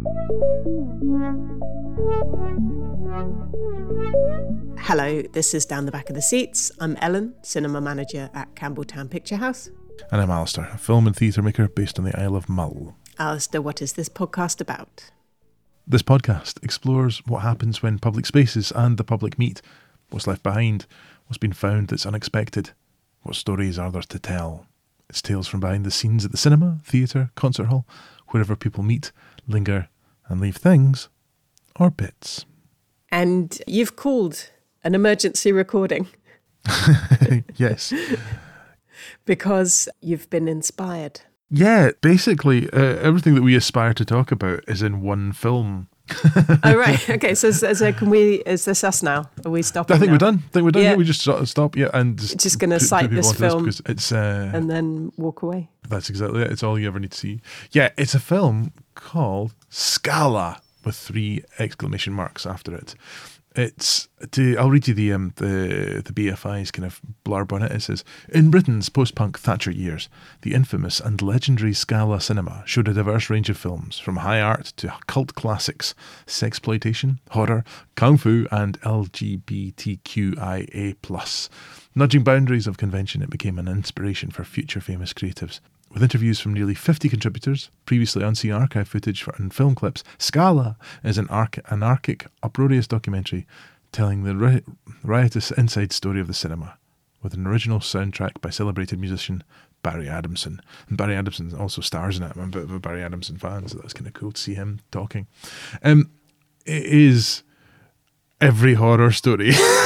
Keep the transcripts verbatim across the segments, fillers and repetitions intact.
Hello, this is Down the Back of the Seats. I'm Ellen, cinema manager at Campbelltown Picture House. And I'm Alistair, a film and theatre maker based on the Isle of Mull. Alistair, what is this podcast about? This podcast explores what happens when public spaces and the public meet, what's left behind, what's been found that's unexpected, what stories are there to tell. It's tales from behind the scenes at the cinema, theatre, concert hall, wherever people meet, linger and leave things or bits. And you've called an emergency recording. Yes. Because you've been inspired. Yeah, basically uh, everything that we aspire to talk about is in one film. Oh, right. Okay, so, so can we, is this us now? Are we stopping I think now? we're done. I think we're done. Yeah. Yeah, we just sort of stop. Yeah, and just, Just going to put- cite put people this onto film because it's uh, and then walk away. That's exactly it. It's all you ever need to see. Yeah, it's a film called Scala with three exclamation marks after it. It's to, I'll read you the um, the the B F I's kind of blurb on it. It says, in Britain's post-punk Thatcher years, the infamous and legendary Scala cinema showed a diverse range of films, from high art to cult classics, sexploitation, horror, kung fu, and L G B T Q I A plus. Nudging boundaries of convention, it became an inspiration for future famous creatives. With interviews from nearly fifty contributors, previously unseen archive footage and film clips, Scala is an arch- anarchic, uproarious documentary telling the ri- riotous inside story of the cinema, with an original soundtrack by celebrated musician Barry Adamson. And Barry Adamson also stars in it. I'm a bit of a Barry Adamson fan, so that's kind of cool to see him talking. Um, it is every horror story.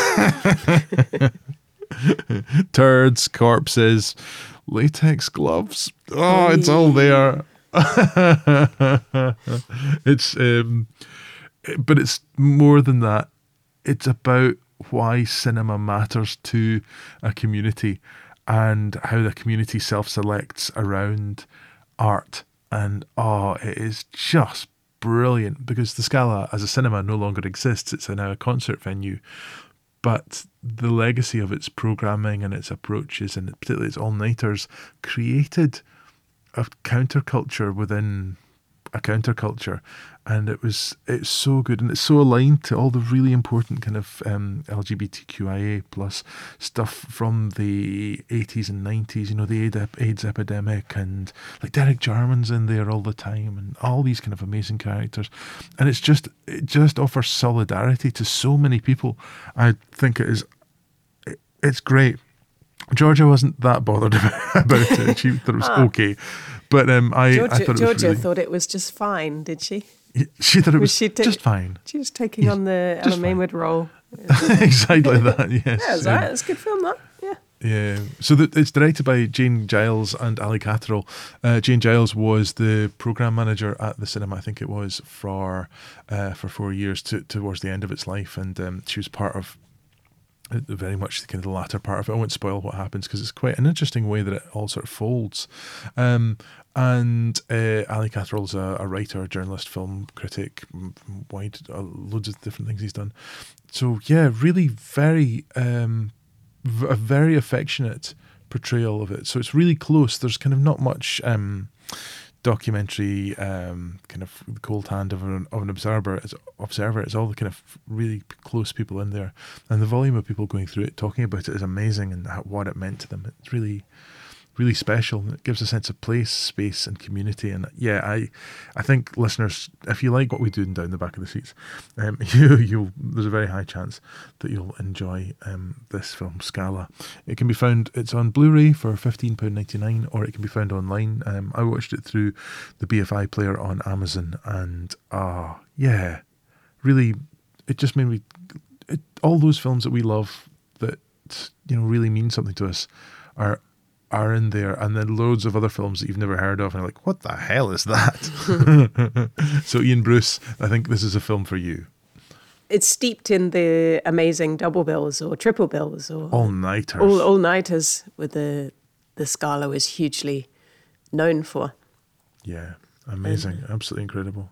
Turds, corpses, latex gloves. Oh, it's all there. It's um, but it's more than that. It's about why cinema matters to a community and how the community self-selects around art. And oh, it is just brilliant because the Scala as a cinema no longer exists. It's now a concert venue. But the legacy of its programming and its approaches, and particularly its all-nighters, created a counterculture within a counterculture. And it was it's so good, and it's so aligned to all the really important kind of um, L G B T Q I A plus stuff from the eighties and nineties, you know, the AIDS epidemic, and like Derek Jarman's in there all the time, and all these kind of amazing characters. And it's just it just offers solidarity to so many people. I think it is it, it's great. Georgia wasn't that bothered about it. She thought it was okay. But um, I, Georgia, I thought it was Georgia really, thought it was just fine, did she? she thought it was, Was she ta- just fine. She was taking Yes, on the just Ellen Mainwood role. Exactly that, yes. Yeah, it's Um, alright. It's a good film, that. Yeah. Yeah. So the, it's directed by Jane Giles and Ali Catterall. Uh, Jane Giles was the program manager at the cinema, I think it was, for uh, for four years to, towards the end of its life, and um, she was part of uh, very much the kind of the latter part of it. I won't spoil what happens because it's quite an interesting way that it all sort of folds. Um, and uh, Ali Catterall's a, a writer, journalist, film critic, m- wide uh, loads of different things he's done. So yeah, really very. Um, v- a very affectionate portrayal of it. So it's really close. There's kind of not much um, documentary um, kind of cold hand of an, of an observer. It's, observer. It's all the kind of really close people in there. And the volume of people going through it, talking about it is amazing, and how, what it meant to them. It's really... really special. It gives a sense of place, space, and community. And yeah, I, I think listeners, if you like what we do in Down the Back of the Seats, um, you, you'll there's a very high chance that you'll enjoy um, this film, Scala. It can be found. It's on Blu-ray for fifteen pounds ninety-nine, or it can be found online. Um, I watched it through the B F I player on Amazon, and ah, uh, yeah, really, it just made me. It, all those films that we love, that you know really mean something to us, are. are in there, and then loads of other films that you've never heard of, and you're like, what the hell is that? So Ian Bruce, I think this is a film for you. It's steeped in the amazing double bills or triple bills or all-nighters. All all-nighters with the the Scala is hugely known for. Yeah, amazing, um, absolutely incredible.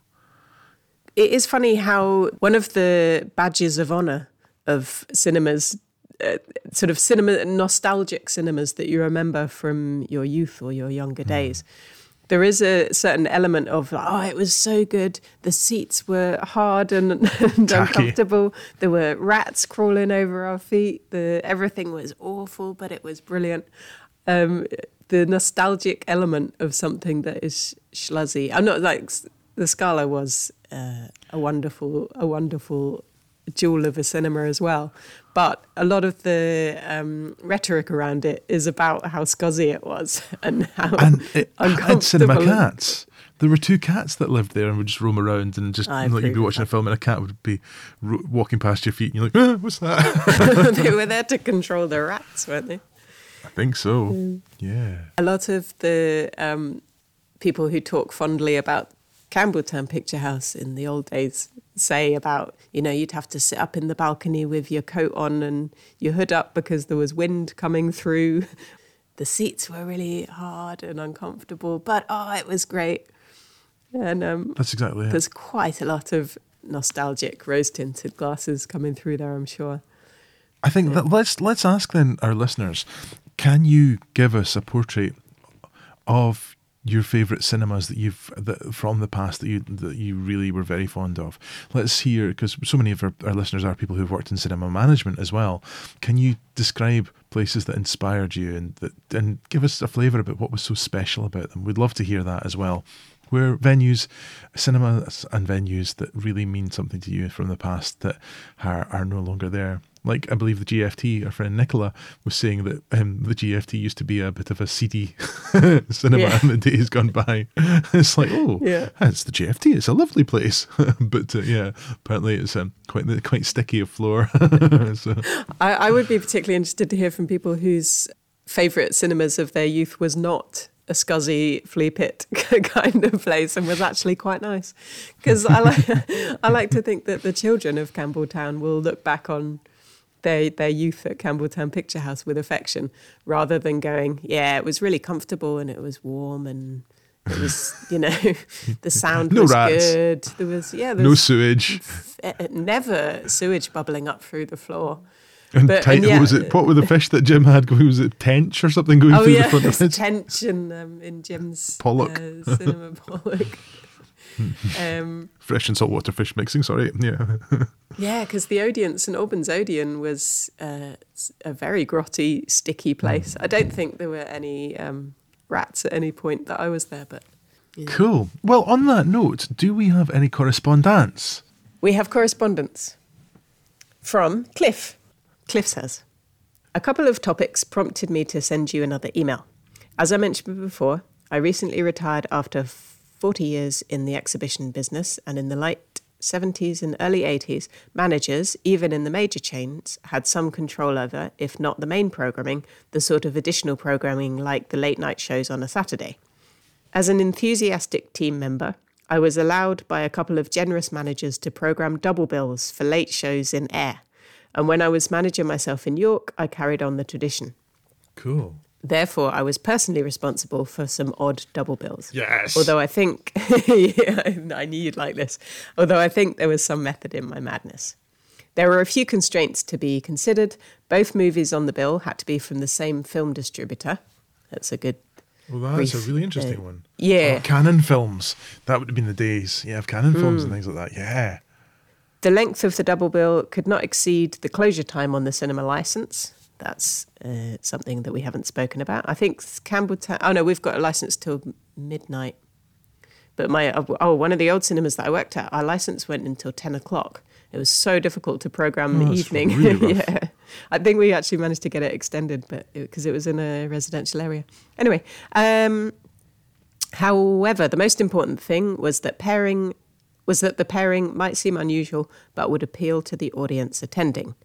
It is funny how one of the badges of honour of cinemas, Uh, sort of cinema, nostalgic cinemas that you remember from your youth or your younger days, There is a certain element of, oh, it was so good. The seats were hard and, and uncomfortable. There were rats crawling over our feet. The everything was awful, but it was brilliant. Um, the nostalgic element of something that is schluzzy. I'm not like the Scala was uh, a wonderful, a wonderful jewel of a cinema as well. But a lot of the um, rhetoric around it is about how scuzzy it was and how and it uncomfortable. had cinema cats. There were two cats that lived there and would just roam around and just I like you'd be watching that. a film and a cat would be ro- walking past your feet and you're like, ah, what's that? They were there to control the rats, weren't they? I think so. Mm. Yeah. A lot of the um, people who talk fondly about Campbelltown Picture House in the old days say about, you know, you'd have to sit up in the balcony with your coat on and your hood up because there was wind coming through. The seats were really hard and uncomfortable, but oh, it was great. And um, that's exactly it. There's quite a lot of nostalgic rose-tinted glasses coming through there, I'm sure. I think yeah. that let's let's ask then our listeners, can you give us a portrait of your favourite cinemas that you've that, from the past that you that you really were very fond of? Let's hear, because so many of our, our listeners are people who've worked in cinema management as well. Can you describe places that inspired you and that and give us a flavour about what was so special about them? We'd love to hear that as well. Where venues, cinemas and venues that really mean something to you from the past that are, are no longer there. Like, I believe the G F T, our friend Nicola, was saying that um, the G F T used to be a bit of a seedy cinema yeah. in the days gone by. It's like, oh, yeah. it's the G F T. It's a lovely place. But uh, yeah, apparently it's um, quite quite sticky of floor. so. I, I would be particularly interested to hear from people whose favourite cinemas of their youth was not a scuzzy flea pit kind of place and was actually quite nice. Because I like I like to think that the children of Campbelltown will look back on their their youth at Campbelltown Picture House with affection, rather than going, yeah, it was really comfortable and it was warm and it was, you know, the sound no was rats. good. There was, yeah, there no was sewage. F- never sewage bubbling up through the floor. And, but, tight, and yeah, what was it? What were the fish that Jim had going? Was it tench or something going oh through yeah, the front of it? tench in, um, in Jim's Pollock. Uh, cinema Pollock. um, Fresh and saltwater fish mixing, sorry. Yeah. yeah, because the Odeon, St Albans Odeon was uh, a very grotty, sticky place. I don't think there were any um, rats at any point that I was there, but... Yeah. Cool. Well, on that note, do we have any correspondence? We have correspondence from Cliff. Cliff says, a couple of topics prompted me to send you another email. As I mentioned before, I recently retired after forty years in the exhibition business, and in the late seventies and early eighties, managers, even in the major chains, had some control over, if not the main programming, the sort of additional programming like the late night shows on a Saturday. As an enthusiastic team member, I was allowed by a couple of generous managers to program double bills for late shows in air. And when I was manager myself in York, I carried on the tradition. Cool. Therefore, I was personally responsible for some odd double bills. Yes. Although I think, yeah, I knew you'd like this, although I think there was some method in my madness. There were a few constraints to be considered. Both movies on the bill had to be from the same film distributor. That's a good... Well, that's brief, a really interesting uh, one. Yeah. Oh, Canon films. That would have been the days. Yeah, of Canon mm. films and things like that. Yeah. The length of the double bill could not exceed the closure time on the cinema licence. That's uh, something that we haven't spoken about. I think Campbelltown... Oh, no, we've got a licence till midnight. But my... Oh, one of the old cinemas that I worked at, our licence went until ten o'clock. It was so difficult to programme oh, the evening. Really yeah. I think we actually managed to get it extended, but because it, it was in a residential area. Anyway, um, however, the most important thing was that pairing... was that the pairing might seem unusual, but would appeal to the audience attending.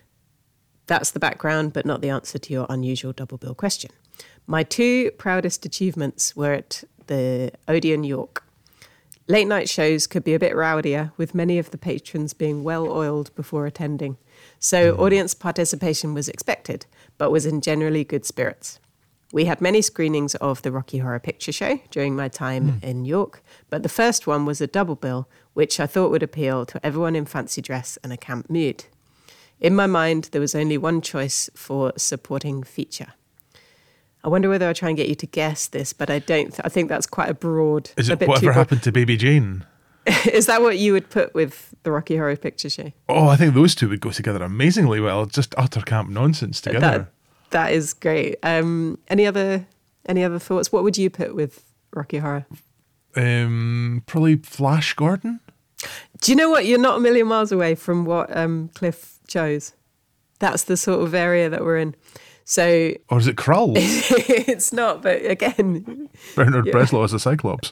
That's the background, but not the answer to your unusual double bill question. My two proudest achievements were at the Odeon York. Late night shows could be a bit rowdier, with many of the patrons being well oiled before attending. So mm. audience participation was expected, but was in generally good spirits. We had many screenings of the Rocky Horror Picture Show during my time mm. in York, but the first one was a double bill, which I thought would appeal to everyone in fancy dress and a camp mood. In my mind, there was only one choice for supporting feature. I wonder whether I'll try and get you to guess this, but I don't. Th- I think that's quite a broad. Is a it bit Whatever too broad. Happened to Baby Jane? Is that what you would put with the Rocky Horror Picture Show? Oh, I think those two would go together amazingly well. Just utter camp nonsense together. That, that is great. Um, any other any other thoughts? What would you put with Rocky Horror? Um, probably Flash Gordon. Do you know what? You're not a million miles away from what um, Cliff chose. That's the sort of area that we're in. So, or is it Krull? It's not, but again, Bernard Breslow as a Cyclops.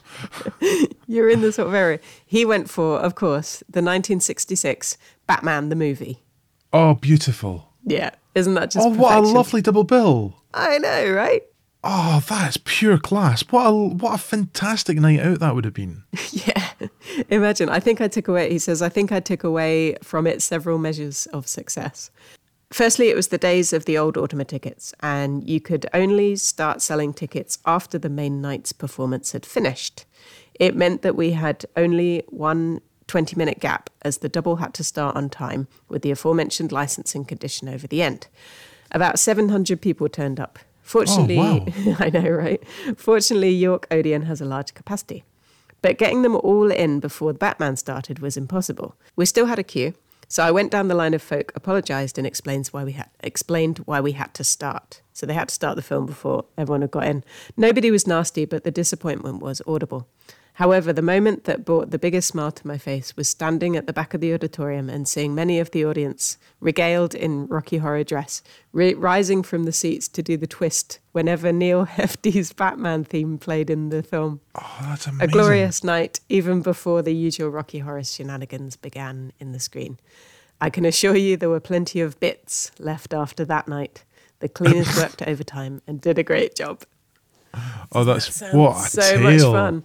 You're in the sort of area. He went for, of course, the nineteen sixty-six Batman the movie. Oh, beautiful. Yeah, isn't that just Oh, what a perfection? lovely double bill. I know, right? Oh, that's pure class. What a, what a fantastic night out that would have been. Yeah, imagine. I think I took away, he says, I think I took away from it several measures of success. Firstly, it was the days of the old Automa tickets, and you could only start selling tickets after the main night's performance had finished. It meant that we had only one twenty-minute gap, as the double had to start on time, with the aforementioned licensing condition over the end. About seven hundred people turned up. Fortunately, Oh, wow. I know, right? Fortunately, York Odeon has a large capacity. But getting them all in before the Batman started was impossible. We still had a queue. So I went down the line of folk, apologised, and explains why we had explained why we had to start. So they had to start the film before everyone had got in. Nobody was nasty, but the disappointment was audible. However, the moment that brought the biggest smile to my face was standing at the back of the auditorium and seeing many of the audience regaled in Rocky Horror dress, ri- rising from the seats to do the twist whenever Neil Hefti's Batman theme played in the film. Oh, that's amazing. A glorious night, even before the usual Rocky Horror shenanigans began in the screen. I can assure you there were plenty of bits left after that night. The cleaners worked overtime and did a great job. Oh, that's Sounds what a so tale. much fun.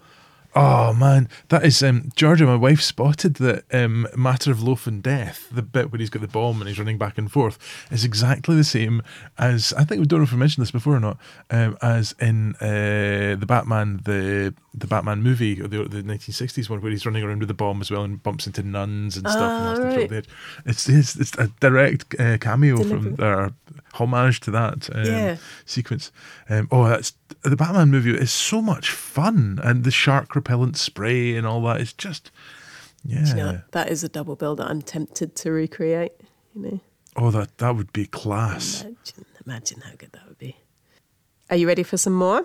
Oh man, that is um, Georgia. My wife spotted that um, Matter of Loaf and Death, the bit where he's got the bomb and he's running back and forth, is exactly the same as, I think we don't know if we mentioned this before or not, um, as in uh, the Batman, the the Batman movie, or the, the nineteen sixties one, where he's running around with the bomb as well and bumps into nuns and stuff. Ah, and has to throw right. it there. It's, it's it's a direct uh, cameo Deliberate. from or homage to that um, Yeah. sequence. Um, oh, that's the Batman movie is so much fun, and the shark repellent spray and all that is just, yeah. Do you know, that is a double bill that I'm tempted to recreate. You know, Oh, that that would be class. imagine, imagine how good that would be. Are you ready for some more?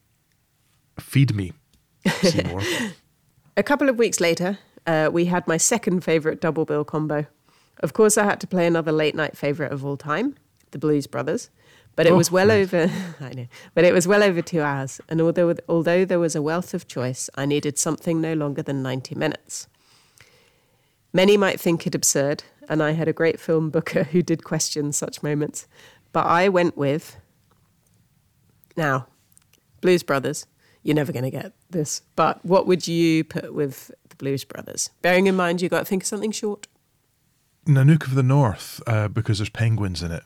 Feed me, Seymour. A couple of weeks later, uh, we had my second favourite double bill combo. Of course, I had to play another late night favourite of all time, The Blues Brothers. But it Oh, was well right. over, I know, but it was well over two hours. And although although there was a wealth of choice, I needed something no longer than ninety minutes. Many might think it absurd, and I had a great film booker who did question such moments. But I went with, now, Blues Brothers. You're never going to get this. But what would you put with the Blues Brothers? Bearing in mind you've got to think of something short. Nanook of the North, uh, because there's penguins in it.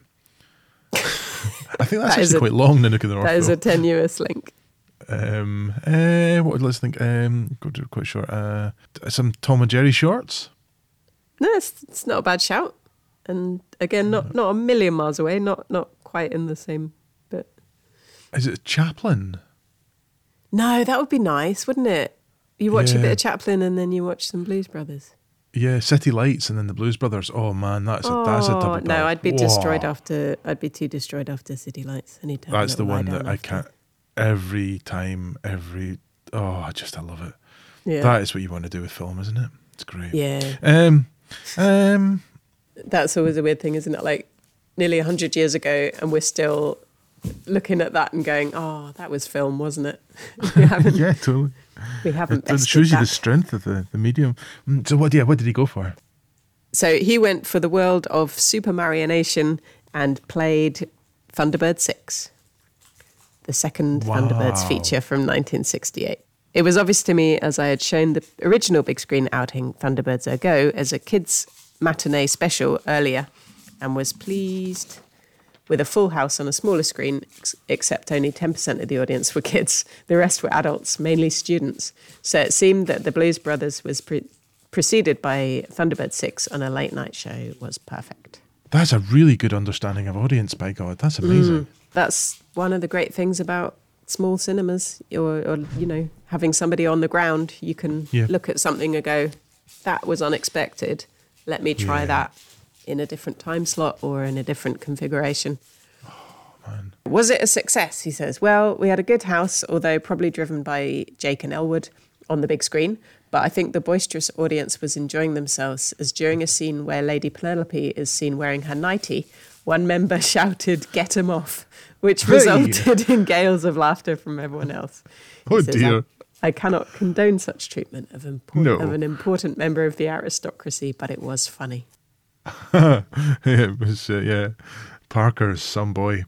I think that's That is actually a- quite long, Nanook of the North. That is though. a tenuous link. Um, uh, what? Let's think. Um, go to quite short. Uh, some Tom and Jerry shorts. No, it's, it's not a bad shout. And again, not, not a million miles away, not not quite in the same bit. Is it Chaplin? No, that would be nice, wouldn't it? You watch a Yeah. bit of Chaplin and then you watch some Blues Brothers. Yeah, City Lights and then the Blues Brothers. Oh man, that's a, that's a double Oh, bill. no, I'd be Whoa. destroyed after. I'd be too destroyed after City Lights. I need to. Have a That's the little lie one down that I after. can't. Every time, every oh, I just I love it. Yeah, That is what you want to do with film, isn't it? It's great. yeah. Um, um, That's always a weird thing, isn't it? Like nearly a hundred years ago, and we're still looking at that and going, "Oh, that was film, wasn't it?" we haven't. yeah, totally. We haven't. It, it bested shows you that. the strength of the, the medium. Mm, So what? Yeah, what did he go for? So he went for the world of Super Marionation and played Thunderbird six, the second Wow. Thunderbirds feature from nineteen sixty-eight. It was obvious to me, as I had shown the original big screen outing Thunderbirds Are Go as a kids' matinee special earlier, and was pleased with a full house on a smaller screen, ex- except only ten percent of the audience were kids. The rest were adults, mainly students. So it seemed that the Blues Brothers was pre- preceded by Thunderbird six on a late night show was perfect. That's a really good understanding of audience. By God, that's amazing. That's one of the great things about small cinemas, or, or you know, having somebody on the ground. You can Yeah. look at something and go, that was unexpected. Let me try Yeah. that in a different time slot or in a different configuration. Man. Was it a success? He says, well, we had a good house, although probably driven by Jake and Elwood on the big screen. But I think the boisterous audience was enjoying themselves, as during a scene where Lady Penelope is seen wearing her nightie, one member shouted, "Get him off," which Hey. resulted in gales of laughter from everyone else. He Oh says, dear. I, I cannot condone such treatment of, import- No. of an important member of the aristocracy, but it was funny. It was, uh, yeah, Parker's some boy.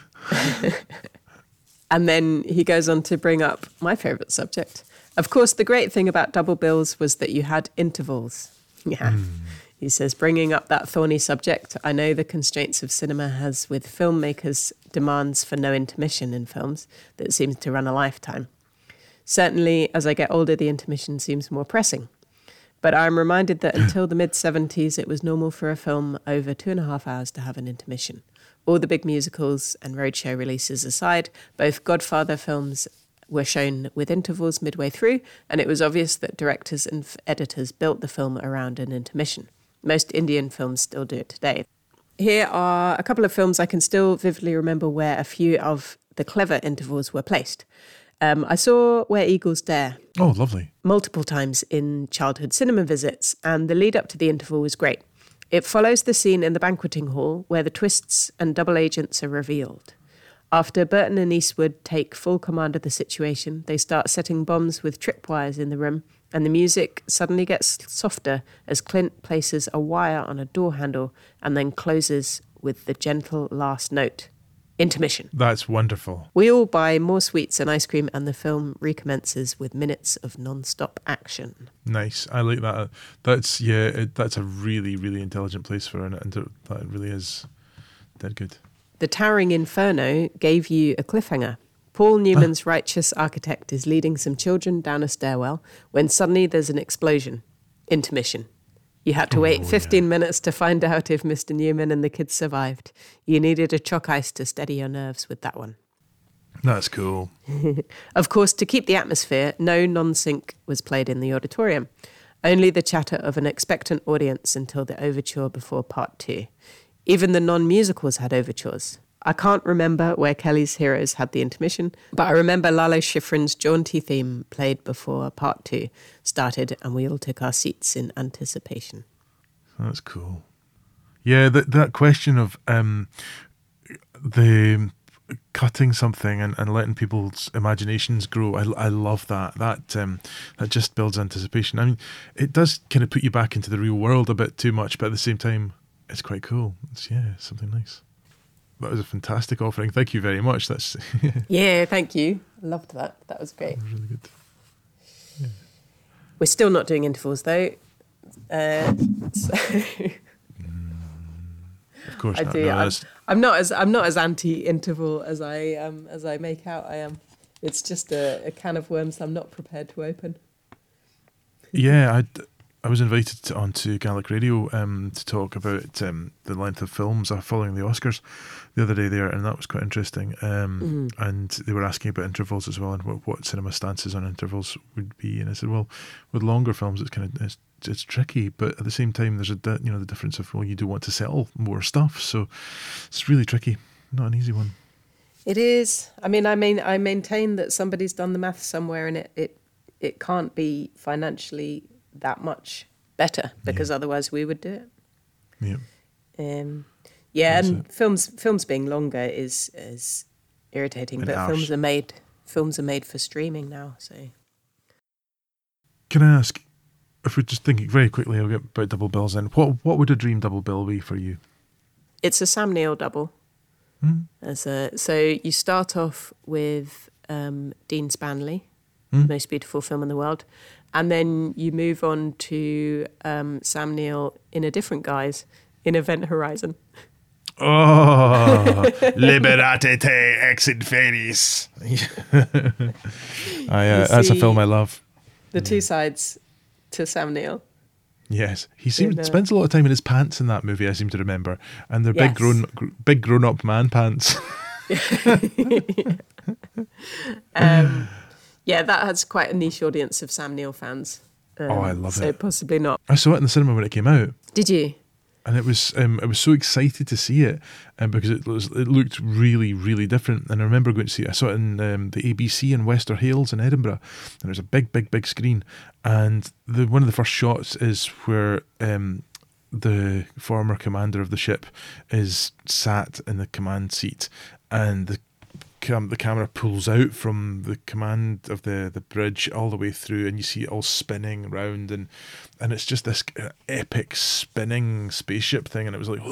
And then he goes on to bring up my favourite subject. Of course, the great thing about double bills was that you had intervals. Yeah. Mm. He says, bringing up that thorny subject, I know the constraints of cinema has with filmmakers' demands for no intermission in films that seems to run a lifetime. Certainly, as I get older, the intermission seems more pressing. But I'm reminded that until the mid-seventies, it was normal for a film over two and a half hours to have an intermission. All the big musicals and roadshow releases aside, both Godfather films were shown with intervals midway through, and it was obvious that directors and f- editors built the film around an intermission. Most Indian films still do it today. Here are a couple of films I can still vividly remember where a few of the clever intervals were placed. Um, I saw Where Eagles Dare Oh, lovely. multiple times in childhood cinema visits, and the lead up to the interval was great. It follows the scene in the banqueting hall where the twists and double agents are revealed. After Burton and Eastwood take full command of the situation, they start setting bombs with tripwires in the room, and the music suddenly gets softer as Clint places a wire on a door handle and then closes with the gentle last note. Intermission. That's wonderful. We all buy more sweets and ice cream, and the film recommences with minutes of non-stop action. Nice. I like that. That's, yeah, it, that's a really, really intelligent place for an inter- that really is dead good. The Towering Inferno gave you a cliffhanger. Paul Newman's righteous architect is leading some children down a stairwell when suddenly there's an explosion. Intermission. You had to wait Oh, fifteen yeah. minutes to find out if Mister Newman and the kids survived. You needed a chalk ice to steady your nerves with that one. That's cool. Of course, to keep the atmosphere, no non-sync was played in the auditorium. Only the chatter of an expectant audience until the overture before part two. Even the non-musicals had overtures. I can't remember where Kelly's Heroes had the intermission, but I remember Lalo Schifrin's jaunty theme played before part two started, and we all took our seats in anticipation. That's cool. Yeah, that that question of um, the cutting something and, and letting people's imaginations grow, I, I love that. That um, that just builds anticipation. I mean, it does kind of put you back into the real world a bit too much, but at the same time, it's quite cool. It's, yeah, something nice. That was a fantastic offering. Thank you very much. That's Yeah, thank you. I loved that. That was great. really good. We're still not doing intervals, though. Uh, so Of course I not. do. No, I'm, that's- I'm not as I'm not as anti-interval as I um, as I make out I am. It's just a, a can of worms I'm not prepared to open. yeah, I I was invited to, onto Gaelic Radio um, to talk about um, the length of films uh, following the Oscars the other day there, and that was quite interesting. Um, Mm-hmm. And they were asking about intervals as well, and what, what cinema stances on intervals would be. And I said, well, with longer films, it's kind of it's, it's tricky, but at the same time, there's a di- you know the difference of well, you do want to sell more stuff, so it's really tricky, not an easy one. It is. I mean, I mean, I maintain that somebody's done the math somewhere, and it it, it can't be financially that much better because otherwise we would do it. Yeah, Um, yeah, That's and it. films films being longer is is irritating, An but arse. films are made films are made for streaming now. So can I ask if we're just thinking very quickly about double bills? Then, what what would a dream double bill be for you? it's a Sam Neill double. Hmm? As a, so you start off with um, Dean Spanley, Hmm? Most Beautiful Film in the World, and then you move on to um, Sam Neill in a different guise in Event Horizon. Oh, liberate te ex inferis. I, uh, You that's a see- film I love. The two sides to Sam Neill. Yes, he seems In, uh, spends a lot of time in his pants in that movie. I seem to remember, and they're Yes. big grown, gr- big grown-up man pants. um, yeah, that has quite a niche audience of Sam Neill fans. Um, oh, I love so it. So possibly not. I saw it in the cinema when it came out. Did you? And it was, um, I was so excited to see it, um, because it was, it looked really, really different. And I remember going to see it. I saw it in um, the A B C in Wester Hailes in Edinburgh, and there was a big, big, big screen. And the one of the first shots is where um, the former commander of the ship is sat in the command seat, and the cam- the camera pulls out from the command of the, the bridge all the way through, and you see it all spinning around, and and it's just this epic spinning spaceship thing, and it was like,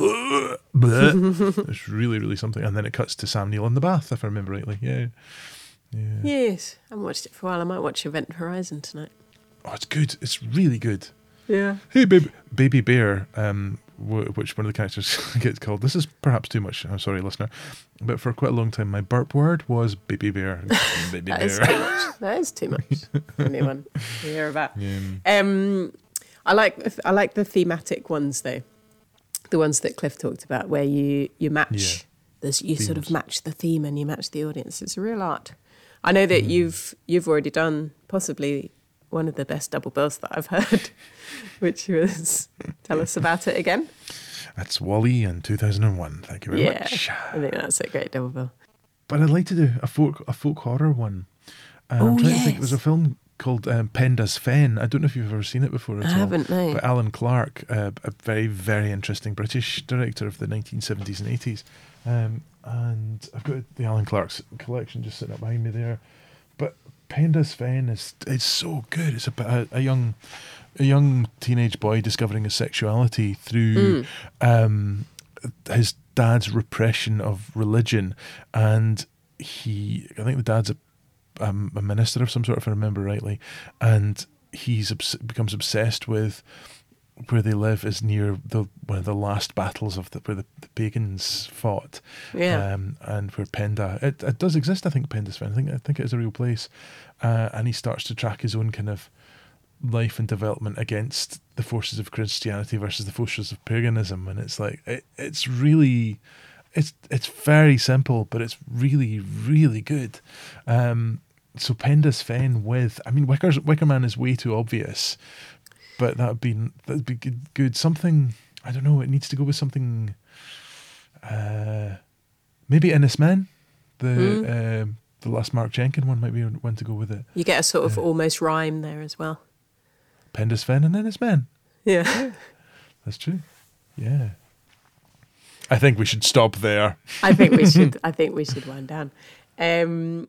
it's really, really something. And then it cuts to Sam Neill in the bath, if I remember rightly. Yeah. Yeah. Yes, I haven't watched it for a while. I might watch Event Horizon tonight. Oh, it's good. It's really good. Yeah. Hey, baby, baby bear, um, w- which one of the characters gets called. This is perhaps too much. I'm sorry, listener, but for quite a long time, my burp word was baby bear. Baby that bear. Is too much. That is too much. Anyone to hear about? Yeah. Um, I like I like the thematic ones though, the ones that Cliff talked about, where you you match. Yeah. There's, you Themes. sort of match the theme and you match the audience. It's a real art. I know that mm. you've you've already done possibly one of the best double bills that I've heard, which was, tell us about it again. That's WALL-E in two thousand one. Thank you very yeah, much. I think that's a great double bill. But I'd like to do a folk a folk horror one. Um, oh, I'm trying yes. to think. It was a film called um, Penda's Fen. I don't know if you've ever seen it before at I all. haven't, no. But Alan Clark, uh, a very, very interesting British director of the nineteen seventies and eighties. Um, and I've got the Alan Clark's collection just sitting up behind me there. But Penda's Fen is it's so good. It's about a, a young a young teenage boy discovering his sexuality through mm. um, his dad's repression of religion, and he I think the dad's a, um, a minister of some sort, if I remember rightly, and he's obs- becomes obsessed with where they live is near the one of the last battles of the where the, the pagans fought, yeah, um, and where Penda it, it does exist. I think Penda's Fen. I think I think it is a real place, uh, and he starts to track his own kind of life and development against the forces of Christianity versus the forces of paganism, and it's like it, it's really, it's it's very simple, but it's really really good. Um, so Penda's Fen with, I mean, Wicker's, Wicker Man is way too obvious. But that would be that'd be good, good. Something, I don't know. It needs to go with something. Uh, maybe Innes Men, the mm. uh, the last Mark Jenkin one might be one to go with it. You get a sort of uh, almost rhyme there as well. Penda's Fen and Innes Men. Yeah, that's true. Yeah, I think we should stop there. I think we should. I think we should wind down. Um,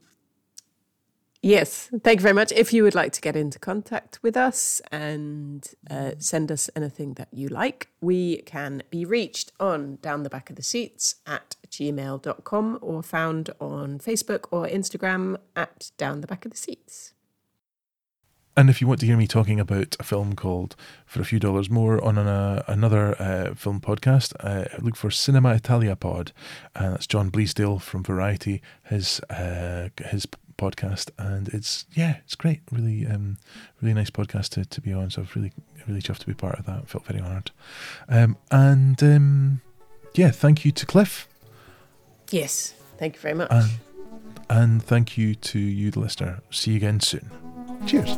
Yes, thank you very much. If you would like to get into contact with us and uh, send us anything that you like, we can be reached on Down the Back of the Seats at gmail dot com or found on Facebook or Instagram at Down the Back of the Seats. And if you want to hear me talking about a film called For a Few Dollars More on an, uh, another uh, film podcast, uh, look for Cinema Italia Pod. And uh, that's John Bleasdale from Variety, his uh, his podcast, and it's yeah it's great, really um really nice podcast to, to be on, so I've really really chuffed to be part of that. I felt very honoured, um and um yeah thank you to Cliff. Yes, thank you very much, and, and thank you to you the listener. See you again soon. Cheers.